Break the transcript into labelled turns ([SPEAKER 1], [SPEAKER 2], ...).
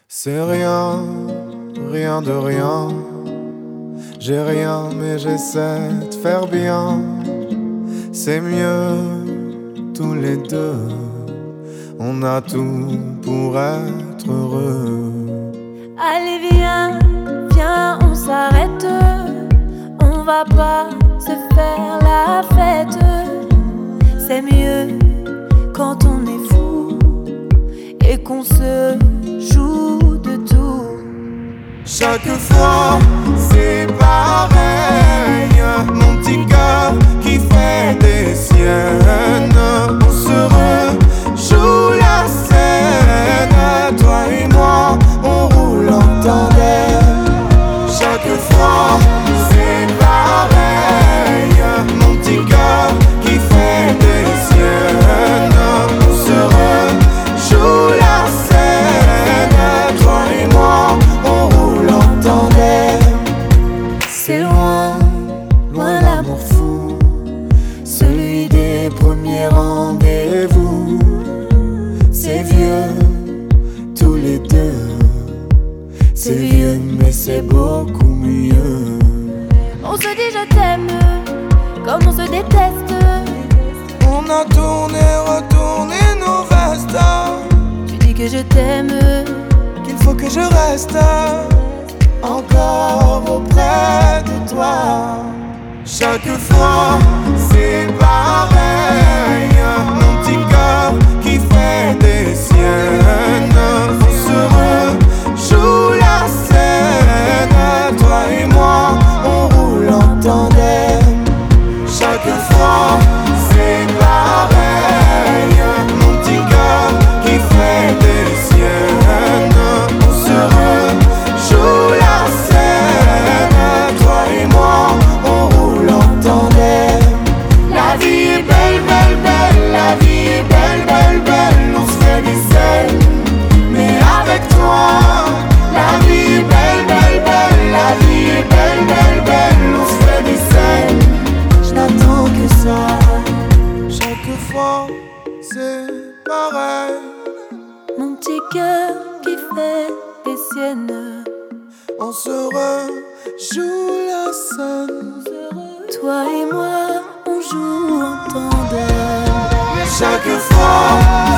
[SPEAKER 1] C'est rien, rien de rien. J'ai rien mais j'essaie de faire bien. C'est mieux tous les deux. On a tout pour être heureux.
[SPEAKER 2] Allez viens, viens on s'arrête. On va pas se faire la fête. C'est mieux quand on est fou et qu'on se joue de tout.
[SPEAKER 1] Chaque fois c'est pareil. Mon petit cœur qui fait des siennes. On se rejoue la scène. Toi et moi on roule en tandem. Chaque fois c'est pareil. Mon petit cœur qui fait des siennes. On se rejoue la scène. Toi et moi on roule en tandem.
[SPEAKER 2] C'est loin, loin l'amour fou,
[SPEAKER 1] Celui des premiers rendez-vous. C'est vieux, tous les deux. C'est vieux mais c'est beaucoup mieux.
[SPEAKER 2] on se dit je t'aime, comme on se déteste.
[SPEAKER 1] On a tourné, retourné nos vestes.
[SPEAKER 2] Tu dis que je t'aime,
[SPEAKER 1] Qu'il faut que je reste encore auprès de toi. Chaque fois c'est pareil. Mon petit cœur qui fait des siennes. On se rejoue la scène. Toi et moi on roule en tandem. Chaque fois c'est pareil. Mon petit cœur qui fait des siennes. On se rejoue la scène. Toi et moi on roule en tandem. La vie est belle, belle, belle. La vie est belle, belle, belle. On se fait des scènes, mais avec toi. La vie est belle, belle, belle. La vie est belle, belle, belle. On se fait des scènes, je n'attends que ça. Chaque fois c'est pareil.
[SPEAKER 2] mon petit cœur qui fait des siennes.
[SPEAKER 1] On se rejoue la scène.
[SPEAKER 2] Toi et moi, on joue en tandem.
[SPEAKER 1] Chaque fois